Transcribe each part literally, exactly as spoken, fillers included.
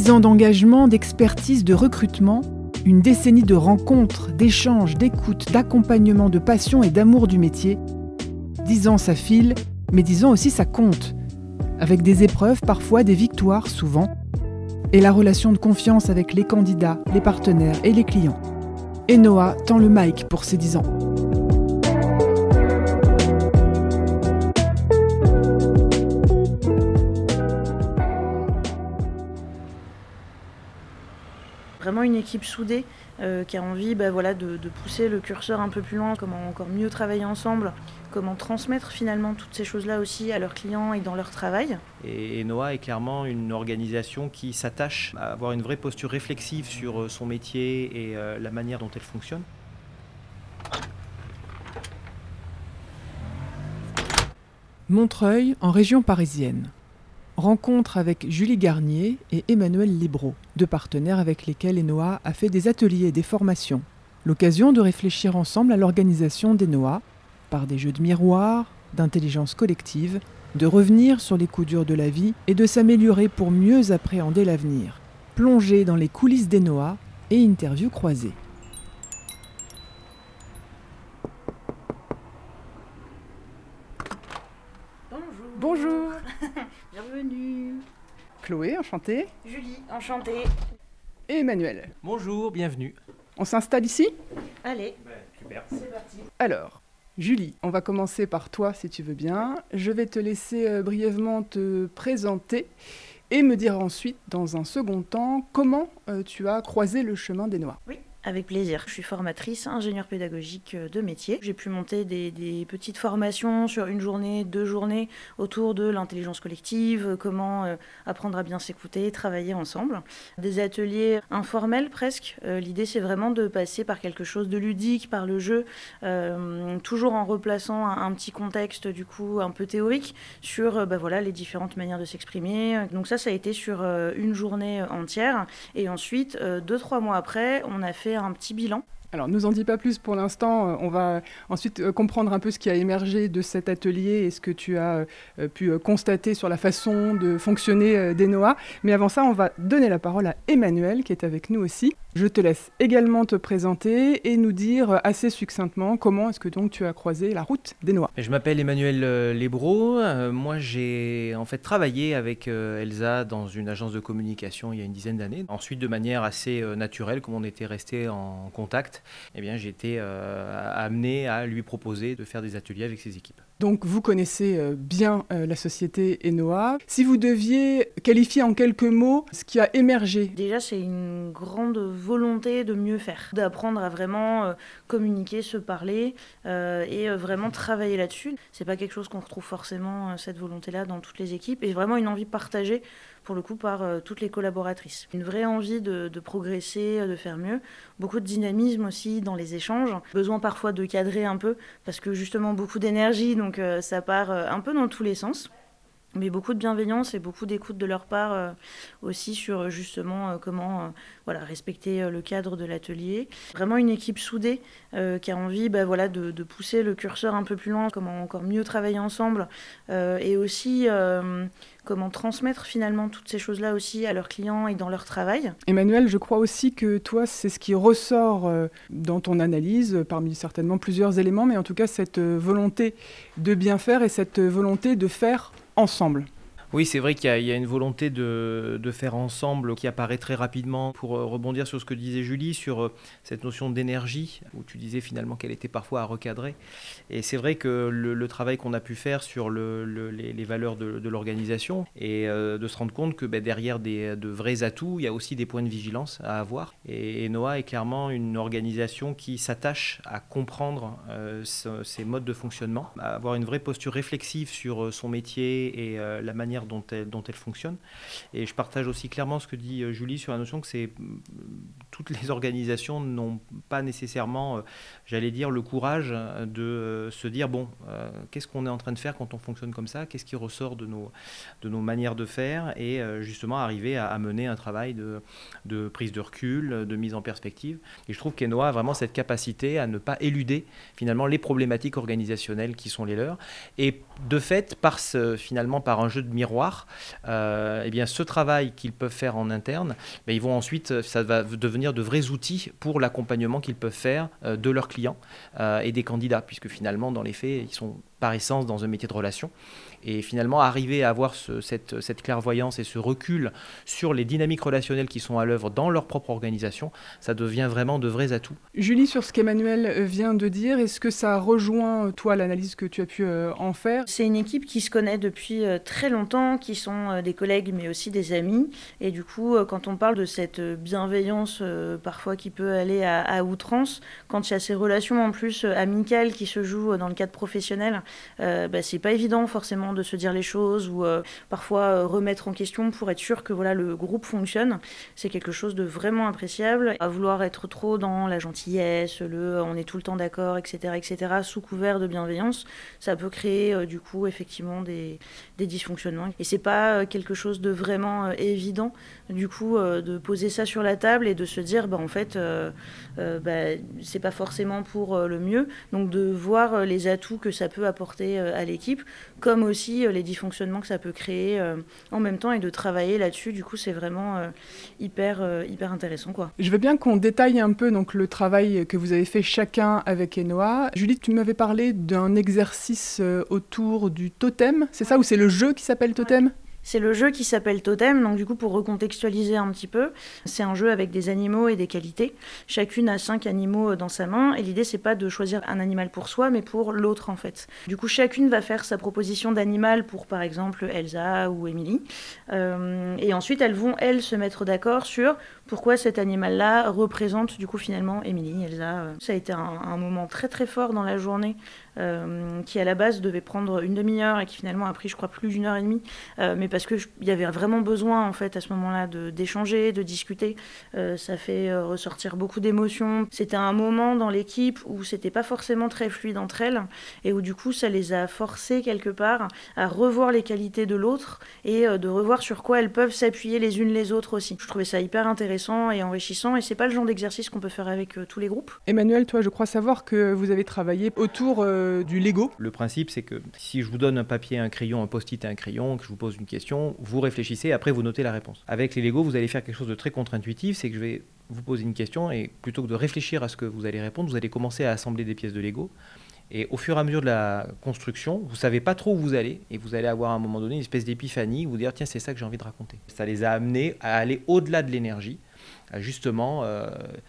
Dix ans d'engagement, d'expertise, de recrutement, une décennie de rencontres, d'échanges, d'écoute, d'accompagnement, de passion et d'amour du métier. Dix ans ça file, mais dix ans aussi ça compte. Avec des épreuves, parfois des victoires, souvent. Et la relation de confiance avec les candidats, les partenaires et les clients. Enoa tend le mic pour ces dix ans. Vraiment une équipe soudée euh, qui a envie bah, voilà, de, de pousser le curseur un peu plus loin, comment encore mieux travailler ensemble, comment transmettre finalement toutes ces choses-là aussi à leurs clients et dans leur travail. Et Enoa est clairement une organisation qui s'attache à avoir une vraie posture réflexive sur son métier et euh, la manière dont elle fonctionne. Montreuil, en région parisienne. Rencontre avec Julie Garnier et Emmanuel Libro, deux partenaires avec lesquels Enoa a fait des ateliers et des formations. L'occasion de réfléchir ensemble à l'organisation d'Enoa, par des jeux de miroir, d'intelligence collective, de revenir sur les coups durs de la vie et de s'améliorer pour mieux appréhender l'avenir. Plonger dans les coulisses d'Enoa et interview croisée. Bonjour. Bonjour. Bienvenue. Chloé, enchantée. Julie, enchantée. Et Emmanuel. Bonjour, bienvenue. On s'installe ici ? Allez, Ben, super. c'est parti. Alors, Julie, on va commencer par toi si tu veux bien. Je vais te laisser euh, brièvement te présenter et me dire ensuite, dans un second temps, comment euh, tu as croisé le chemin d'Enoa. Oui. Avec plaisir. Je suis formatrice, ingénieure pédagogique de métier. J'ai pu monter des, des petites formations sur une journée, deux journées autour de l'intelligence collective, comment euh, apprendre à bien s'écouter, travailler ensemble. Des ateliers informels presque. Euh, l'idée, c'est vraiment de passer par quelque chose de ludique, par le jeu, euh, toujours en replaçant un, un petit contexte du coup un peu théorique sur euh, bah, voilà, les différentes manières de s'exprimer. Donc ça, ça a été sur euh, une journée entière. Et ensuite, euh, deux, trois mois après, on a fait un petit bilan. Alors, ne nous en dis pas plus pour l'instant. On va ensuite comprendre un peu ce qui a émergé de cet atelier et ce que tu as pu constater sur la façon de fonctionner d'Enoa. Mais avant ça, on va donner la parole à Emmanuel, qui est avec nous aussi. Je te laisse également te présenter et nous dire assez succinctement comment est-ce que donc tu as croisé la route d'Enoa. Je m'appelle Emmanuel Libro. Euh, moi, j'ai en fait travaillé avec euh, Elsa dans une agence de communication il y a une dizaine d'années. Ensuite, de manière assez euh, naturelle, comme on était resté en contact, eh bien, j'ai été euh, amené à lui proposer de faire des ateliers avec ses équipes. Donc, vous connaissez euh, bien euh, la société Enoa. Si vous deviez qualifier en quelques mots ce qui a émergé. Déjà, c'est une grande volonté de mieux faire, d'apprendre à vraiment euh, communiquer, se parler euh, et euh, vraiment travailler là-dessus. C'est pas quelque chose qu'on retrouve forcément, euh, cette volonté-là, dans toutes les équipes, et vraiment une envie partagée, pour le coup, par euh, toutes les collaboratrices. Une vraie envie de, de progresser, de faire mieux. Beaucoup de dynamisme aussi dans les échanges. Besoin parfois de cadrer un peu, parce que justement beaucoup d'énergie, donc euh, ça part euh, un peu dans tous les sens. Mais beaucoup de bienveillance et beaucoup d'écoute de leur part euh, aussi sur justement euh, comment euh, voilà, respecter euh, le cadre de l'atelier. Vraiment une équipe soudée euh, qui a envie bah, voilà, de, de pousser le curseur un peu plus loin, comment encore mieux travailler ensemble euh, et aussi euh, comment transmettre finalement toutes ces choses-là aussi à leurs clients et dans leur travail. Emmanuel, je crois aussi que toi, c'est ce qui ressort euh, dans ton analyse, euh, parmi certainement plusieurs éléments, mais en tout cas cette euh, volonté de bien faire et cette euh, volonté de faire ensemble. Oui, c'est vrai qu'il y a, il y a une volonté de, de faire ensemble qui apparaît très rapidement. Pour euh, rebondir sur ce que disait Julie, sur euh, cette notion d'énergie, où tu disais finalement qu'elle était parfois à recadrer. Et c'est vrai que le, le travail qu'on a pu faire sur le, le, les, les valeurs de, de l'organisation et euh, de se rendre compte que ben, derrière des, de vrais atouts, il y a aussi des points de vigilance à avoir. Et Enoa est clairement une organisation qui s'attache à comprendre euh, ce, ces modes de fonctionnement, à avoir une vraie posture réflexive sur son métier et euh, la manière Dont elle, dont elle fonctionne. Et je partage aussi clairement ce que dit euh, Julie sur la notion que c'est, toutes les organisations n'ont pas nécessairement, euh, j'allais dire, le courage de euh, se dire, bon, euh, qu'est-ce qu'on est en train de faire quand on fonctionne comme ça ? Qu'est-ce qui ressort de nos, de nos manières de faire ? Et euh, justement arriver à, à mener un travail de, de prise de recul, de mise en perspective. Et je trouve qu'Enoa a vraiment cette capacité à ne pas éluder finalement les problématiques organisationnelles qui sont les leurs. Et de fait, par ce, finalement, par un jeu de miroir, miroir, euh, eh bien, ce travail qu'ils peuvent faire en interne, ben, ils vont ensuite, ça va devenir de vrais outils pour l'accompagnement qu'ils peuvent faire euh, de leurs clients euh, et des candidats, puisque finalement, dans les faits, ils sont par essence dans un métier de relation. Et finalement, arriver à avoir ce, cette, cette clairvoyance et ce recul sur les dynamiques relationnelles qui sont à l'œuvre dans leur propre organisation, ça devient vraiment de vrais atouts. Julie, sur ce qu'Emmanuel vient de dire, est-ce que ça rejoint, toi, l'analyse que tu as pu euh, en faire ? C'est une équipe qui se connaît depuis euh, très longtemps, qui sont euh, des collègues, mais aussi des amis. Et du coup, euh, quand on parle de cette bienveillance, euh, parfois qui peut aller à, à outrance, quand il y a ces relations en plus euh, amicales qui se jouent euh, dans le cadre professionnel, euh, bah, c'est pas évident forcément de se dire les choses ou euh, parfois euh, remettre en question pour être sûr que voilà, le groupe fonctionne. C'est quelque chose de vraiment appréciable. À vouloir être trop dans la gentillesse, le on est tout le temps d'accord, et cetera, et cetera, sous couvert de bienveillance, ça peut créer euh, du coup effectivement des, des dysfonctionnements. Et c'est pas euh, quelque chose de vraiment euh, évident du coup euh, de poser ça sur la table et de se dire bah en fait euh, euh, bah, c'est pas forcément pour euh, le mieux. Donc de voir euh, les atouts que ça peut apporter euh, à l'équipe, comme aussi euh, les dysfonctionnements que ça peut créer euh, en même temps et de travailler là-dessus. Du coup, c'est vraiment euh, hyper, euh, hyper intéressant, quoi. Je veux bien qu'on détaille un peu donc, le travail que vous avez fait chacun avec Enoa. Julie, tu m'avais parlé d'un exercice euh, autour du totem, c'est ça, ou c'est le jeu qui s'appelle Totem ? C'est le jeu qui s'appelle Totem, donc du coup pour recontextualiser un petit peu, c'est un jeu avec des animaux et des qualités. Chacune a cinq animaux dans sa main et l'idée c'est pas de choisir un animal pour soi mais pour l'autre en fait. Du coup chacune va faire sa proposition d'animal pour par exemple Elsa ou Émilie euh, et ensuite elles vont elles se mettre d'accord sur pourquoi cet animal-là représente du coup finalement Émilie, Elsa. Ça a été un, un moment très très fort dans la journée euh, qui à la base devait prendre une demi-heure et qui finalement a pris je crois plus d'une heure et demie euh, mais parce qu'il y avait vraiment besoin en fait à ce moment-là de, d'échanger, de discuter. Euh, ça fait euh, ressortir beaucoup d'émotions. C'était un moment dans l'équipe où c'était pas forcément très fluide entre elles et où du coup ça les a forcées quelque part à revoir les qualités de l'autre et euh, de revoir sur quoi elles peuvent s'appuyer les unes les autres aussi. Je trouvais ça hyper intéressant et enrichissant et c'est pas le genre d'exercice qu'on peut faire avec euh, tous les groupes. Emmanuel, toi je crois savoir que vous avez travaillé autour euh, du Lego. Le principe c'est que si je vous donne un papier, un crayon, un post-it et un crayon, que je vous pose une question, vous réfléchissez et après vous notez la réponse. Avec les Lego, vous allez faire quelque chose de très contre-intuitif, c'est que je vais vous poser une question et plutôt que de réfléchir à ce que vous allez répondre, vous allez commencer à assembler des pièces de Lego. Et au fur et à mesure de la construction, vous ne savez pas trop où vous allez et vous allez avoir à un moment donné une espèce d'épiphanie, vous dire tiens c'est ça que j'ai envie de raconter. Ça les a amenés à aller au-delà de l'énergie, à justement euh,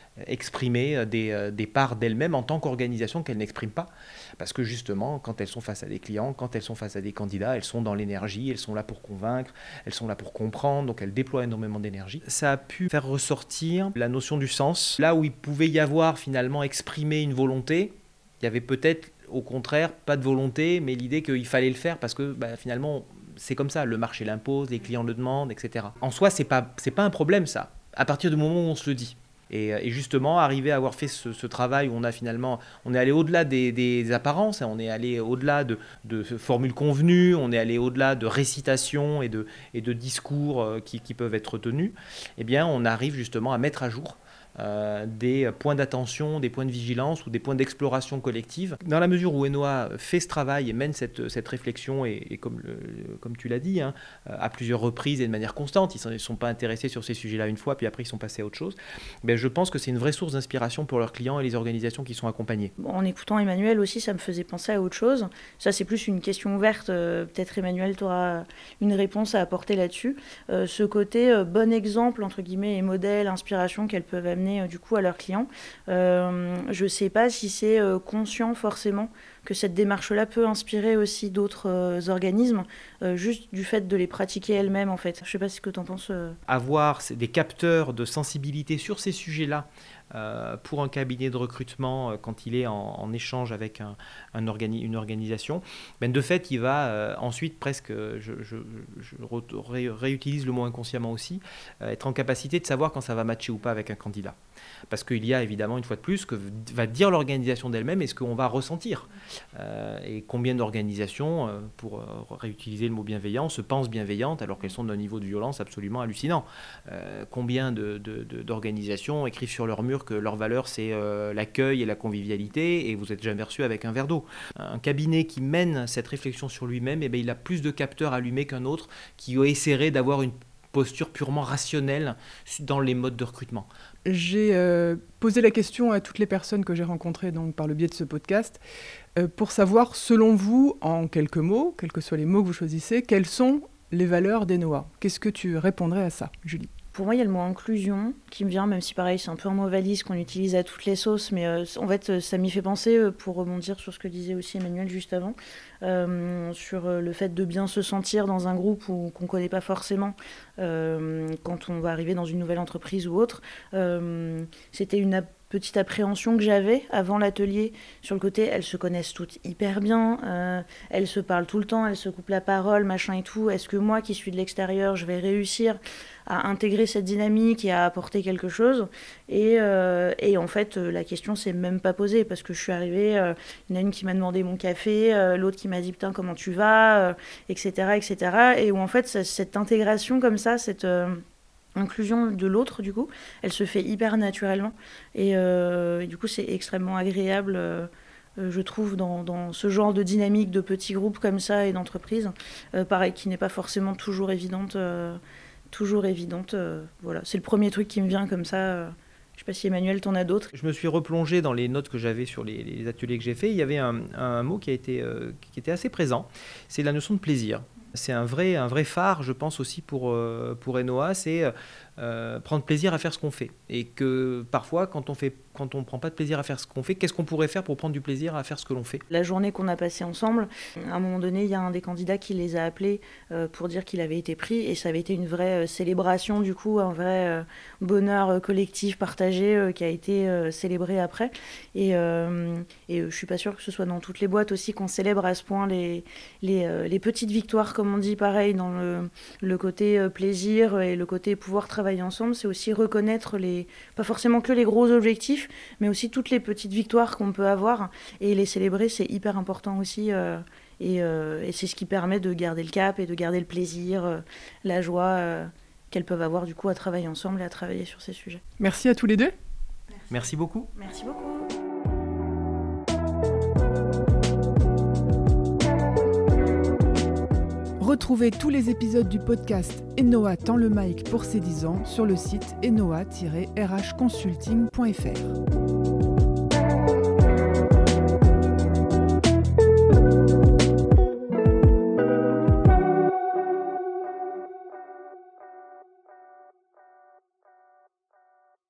exprimer des, euh, des parts d'elles-mêmes en tant qu'organisation qu'elles n'expriment pas. Parce que justement, quand elles sont face à des clients, quand elles sont face à des candidats, elles sont dans l'énergie, elles sont là pour convaincre, elles sont là pour comprendre, donc elles déploient énormément d'énergie. Ça a pu faire ressortir la notion du sens. Là où il pouvait y avoir finalement exprimé une volonté, il y avait peut-être au contraire pas de volonté, mais l'idée qu'il fallait le faire parce que bah, finalement c'est comme ça, le marché l'impose, les clients le demandent, et cetera. En soi, c'est pas, c'est pas un problème ça, à partir du moment où on se le dit. Et, et justement, arriver à avoir fait ce, ce travail où on a finalement, on est allé au-delà des, des apparences, on est allé au-delà de, de formules convenues, on est allé au-delà de récitations et de, et de discours qui, qui peuvent être tenus, eh bien on arrive justement à mettre à jour Euh, des points d'attention, des points de vigilance ou des points d'exploration collective. Dans la mesure où Enoa fait ce travail et mène cette, cette réflexion, et, et comme, le, comme tu l'as dit, hein, à plusieurs reprises et de manière constante, ils ne sont pas intéressés sur ces sujets-là une fois, puis après ils sont passés à autre chose, ben je pense que c'est une vraie source d'inspiration pour leurs clients et les organisations qui sont accompagnées. Bon, en écoutant Emmanuel aussi, ça me faisait penser à autre chose. Ça, c'est plus une question ouverte. Euh, peut-être Emmanuel, tu auras une réponse à apporter là-dessus. Euh, ce côté euh, bon exemple, entre guillemets, et modèle, inspiration qu'elles peuvent amener du coup à leurs clients. Euh, je ne sais pas si c'est euh, conscient forcément que cette démarche-là peut inspirer aussi d'autres euh, organismes, euh, juste du fait de les pratiquer elles-mêmes en fait. Je ne sais pas ce que tu en penses. Euh... Avoir des capteurs de sensibilité sur ces sujets-là, Euh, pour un cabinet de recrutement, euh, quand il est en, en échange avec un, un organi- une organisation, ben de fait, il va euh, ensuite presque, je, je, je ré- réutilise le mot inconsciemment aussi, euh, être en capacité de savoir quand ça va matcher ou pas avec un candidat. Parce qu'il y a évidemment, une fois de plus, ce que va dire l'organisation d'elle-même et ce qu'on va ressentir. Euh, et combien d'organisations, euh, pour euh, réutiliser le mot bienveillant, se pensent bienveillantes alors qu'elles sont d'un niveau de violence absolument hallucinant. Euh, combien de, de, de, d'organisations écrivent sur leur mur sûr que leur valeur, c'est euh, l'accueil et la convivialité, et vous n'êtes jamais reçu avec un verre d'eau. Un cabinet qui mène cette réflexion sur lui-même, eh bien, il a plus de capteurs allumés qu'un autre qui essaierait d'avoir une posture purement rationnelle dans les modes de recrutement. J'ai euh, posé la question à toutes les personnes que j'ai rencontrées donc, par le biais de ce podcast euh, pour savoir, selon vous, en quelques mots, quels que soient les mots que vous choisissez, quelles sont les valeurs d'Enoa. Qu'est-ce que tu répondrais à ça, Julie ? Pour moi, il y a le mot inclusion qui me vient, même si pareil, c'est un peu un mot valise qu'on utilise à toutes les sauces, mais euh, en fait, ça m'y fait penser, euh, pour rebondir sur ce que disait aussi Emmanuel juste avant, euh, sur euh, le fait de bien se sentir dans un groupe où, qu'on ne connaît pas forcément euh, quand on va arriver dans une nouvelle entreprise ou autre. Euh, c'était une petite appréhension que j'avais avant l'atelier sur le côté, elles se connaissent toutes hyper bien, euh, elles se parlent tout le temps, elles se coupent la parole, machin et tout. Est-ce que moi qui suis de l'extérieur, je vais réussir à intégrer cette dynamique et à apporter quelque chose ? Et, euh, et en fait, la question s'est même pas posée parce que je suis arrivée, euh, il y en a une qui m'a demandé mon café, euh, l'autre qui m'a dit putain comment tu vas, euh, et cetera, et cetera. Et où en fait, cette intégration comme ça, cette euh, inclusion de l'autre, du coup, elle se fait hyper naturellement. Et, euh, et du coup, c'est extrêmement agréable, euh, je trouve, dans, dans ce genre de dynamique de petits groupes comme ça et d'entreprises. Euh, pareil, qui n'est pas forcément toujours évidente. Euh, toujours évidente. Euh, voilà. C'est le premier truc qui me vient comme ça. Euh, je ne sais pas si Emmanuel, t'en as d'autres. Je me suis replongé dans les notes que j'avais sur les, les ateliers que j'ai faits. Il y avait un, un mot qui, a été, euh, qui était assez présent. C'est la notion de plaisir. C'est un vrai, un vrai phare, je pense, aussi pour, euh, pour Enoa, c'est euh, prendre plaisir à faire ce qu'on fait. Et que parfois, quand on fait, quand on ne prend pas de plaisir à faire ce qu'on fait, qu'est-ce qu'on pourrait faire pour prendre du plaisir à faire ce que l'on fait ? La journée qu'on a passée ensemble, à un moment donné, il y a un des candidats qui les a appelés euh, pour dire qu'il avait été pris, et ça avait été une vraie euh, célébration, du coup, un vrai euh, bonheur euh, collectif partagé euh, qui a été euh, célébré après. Et, euh, et euh, je ne suis pas sûre que ce soit dans toutes les boîtes aussi qu'on célèbre à ce point les, les, euh, les petites victoires, comme on dit, pareil, dans le, le côté euh, plaisir et le côté pouvoir travailler ensemble. C'est aussi reconnaître les, pas forcément que les gros objectifs, mais aussi toutes les petites victoires qu'on peut avoir, et les célébrer, c'est hyper important aussi, euh, et, euh, et c'est ce qui permet de garder le cap et de garder le plaisir, euh, la joie euh, qu'elles peuvent avoir du coup à travailler ensemble et à travailler sur ces sujets. Merci à tous les deux. Merci, Merci beaucoup. Merci beaucoup. Retrouvez tous les épisodes du podcast Enoa tend le mic pour ses dix ans sur le site enoa tiret r h consulting point f r.